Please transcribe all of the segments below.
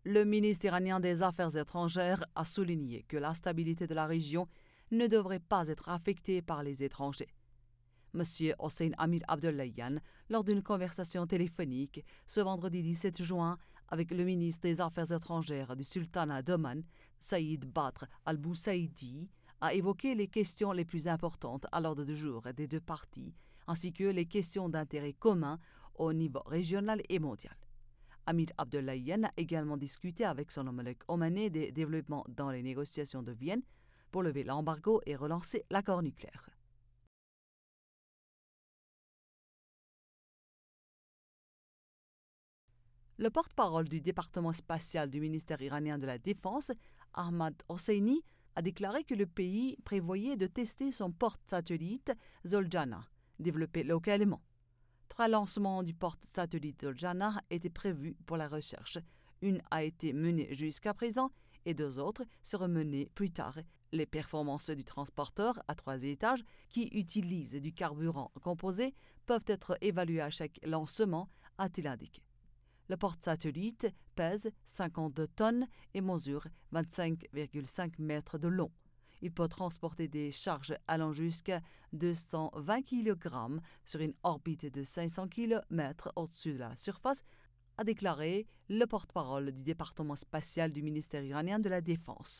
Le ministre iranien des Affaires étrangères a souligné que la stabilité de la région ne devrait pas être affectée par les étrangers. M. Hossein Amir Abdollahian, lors d'une conversation téléphonique ce vendredi 17 juin avec le ministre des Affaires étrangères du Sultanat d'Oman, Saïd Badr al-Boussaïdi, a évoqué les questions les plus importantes à l'ordre du jour des deux parties, ainsi que les questions d'intérêt commun au niveau régional et mondial. Amir Abdollahian a également discuté avec son homologue omanais des développements dans les négociations de Vienne pour lever l'embargo et relancer l'accord nucléaire. Le porte-parole du département spatial du ministère iranien de la Défense, Ahmad Hosseini, a déclaré que le pays prévoyait de tester son porte-satellite Zoljana, développé localement. 3 lancements du porte-satellite Zoljana étaient prévus pour la recherche. Une a été menée jusqu'à présent et 2 autres seront menées plus tard. Les performances du transporteur à 3 étages, qui utilise du carburant composé, peuvent être évaluées à chaque lancement, a-t-il indiqué. Le porte-satellite pèse 52 tonnes et mesure 25,5 mètres de long. Il peut transporter des charges allant jusqu'à 220 kg sur une orbite de 500 km au-dessus de la surface, a déclaré le porte-parole du département spatial du ministère iranien de la Défense.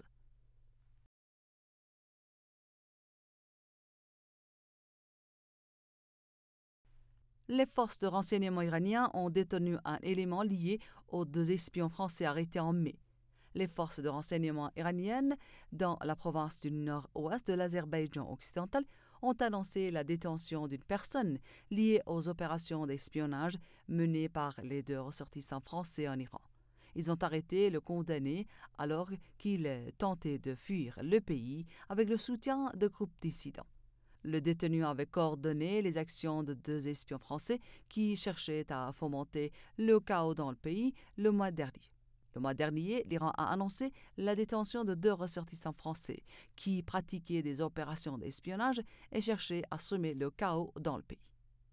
Les forces de renseignement iraniens ont détenu un élément lié aux 2 espions français arrêtés en mai. Les forces de renseignement iraniennes dans la province du nord-ouest de l'Azerbaïdjan occidental ont annoncé la détention d'une personne liée aux opérations d'espionnage menées par les 2 ressortissants français en Iran. Ils ont arrêté le condamné alors qu'il tentait de fuir le pays avec le soutien de groupes dissidents. Le détenu avait coordonné les actions de 2 espions français qui cherchaient à fomenter le chaos dans le pays le mois dernier. Le mois dernier, l'Iran a annoncé la détention de 2 ressortissants français qui pratiquaient des opérations d'espionnage et cherchaient à semer le chaos dans le pays.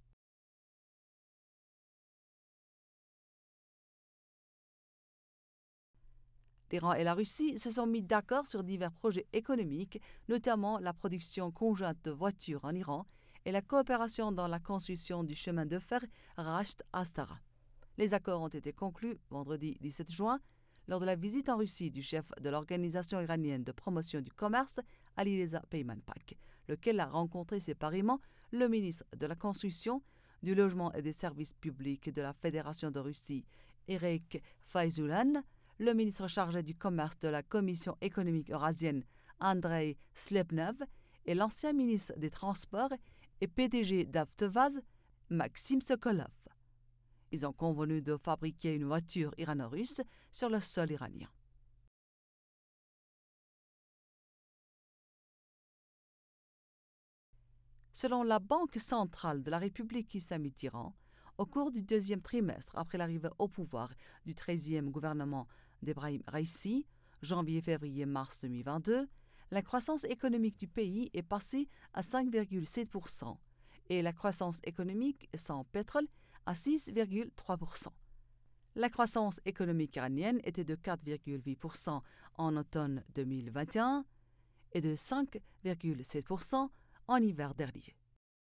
L'Iran et la Russie se sont mis d'accord sur divers projets économiques, notamment la production conjointe de voitures en Iran et la coopération dans la construction du chemin de fer Rasht-Astara. Les accords ont été conclus vendredi 17 juin lors de la visite en Russie du chef de l'Organisation iranienne de promotion du commerce, Alireza Peymanpak, lequel a rencontré séparément le ministre de la Construction, du Logement et des Services publics de la Fédération de Russie, Eric Fayzulan, le ministre chargé du commerce de la Commission économique eurasienne, Andrei Slebnev, et l'ancien ministre des Transports et PDG d'Avtovaz, Maxime Sokolov. Ils ont convenu de fabriquer une voiture irano-russe sur le sol iranien. Selon la Banque centrale de la République islamique d'Iran, au cours du 2e trimestre après l'arrivée au pouvoir du 13e gouvernement d'Ebrahim Raïssi, janvier-février-mars 2022, la croissance économique du pays est passée à 5,7% et la croissance économique sans pétrole à 6,3%. La croissance économique iranienne était de 4,8% en automne 2021 et de 5,7% en hiver dernier.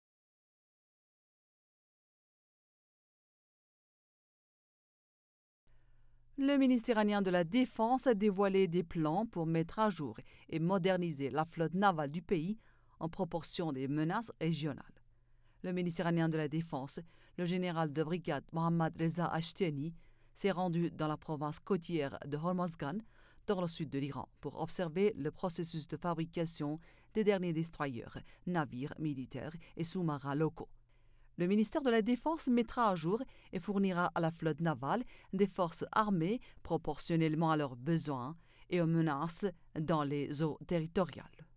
Le ministère iranien de la Défense a dévoilé des plans pour mettre à jour et moderniser la flotte navale du pays en proportion des menaces régionales. Le ministère iranien de la Défense, le général de brigade Mohammad Reza Ashtiani, s'est rendu dans la province côtière de Hormozgan, dans le sud de l'Iran, pour observer le processus de fabrication des derniers destroyers, navires militaires et sous-marins locaux. Le ministère de la Défense mettra à jour et fournira à la flotte navale des forces armées proportionnellement à leurs besoins et aux menaces dans les eaux territoriales.